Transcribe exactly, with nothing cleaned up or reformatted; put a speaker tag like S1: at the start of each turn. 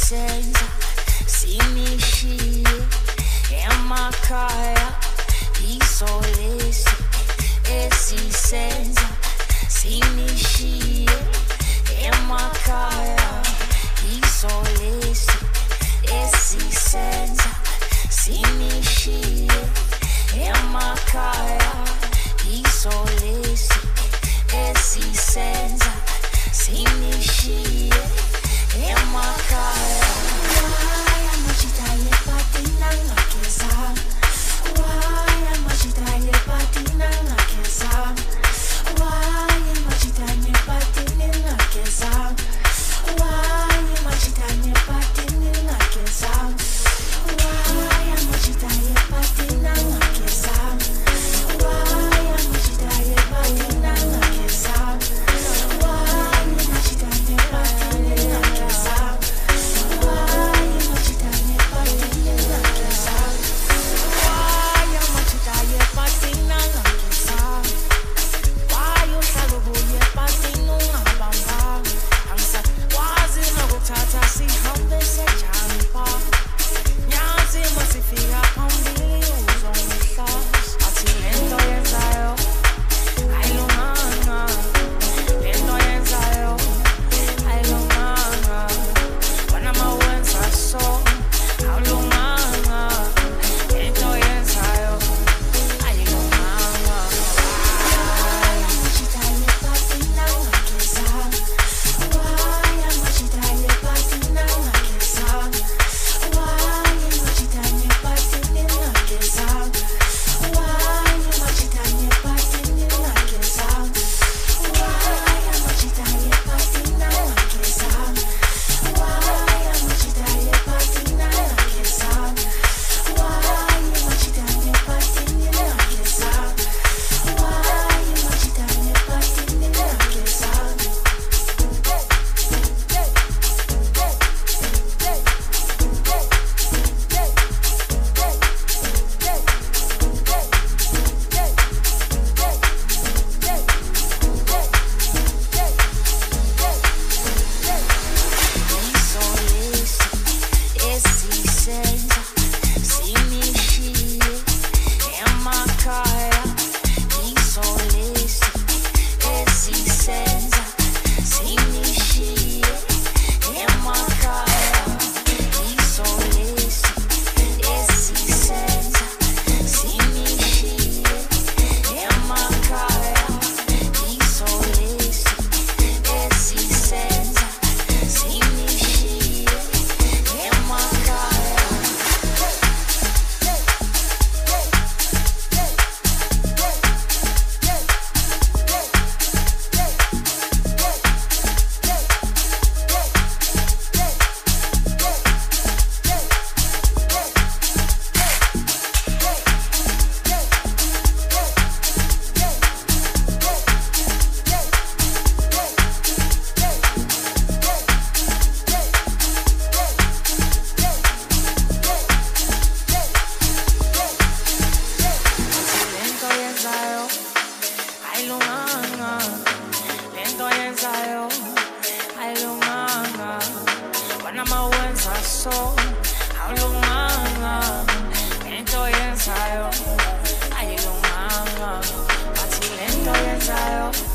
S1: senza, sinisci e macaya, i solesi e si senza, sinisci e macaya, i solesi e si senza, sinisci e macaya, i solesi e si senza, sinisci e macaya. Why am I chitaye patina na kesa? Why am I chitaye patina na kesa? Why am I chitaye patina na kesa? Why am I chitaye patina na kesa? Why am I chitaye patina na kesa? Why am I chitaye patina na kesa? Why am I chitaye patina na kesa? Lento y ensayo,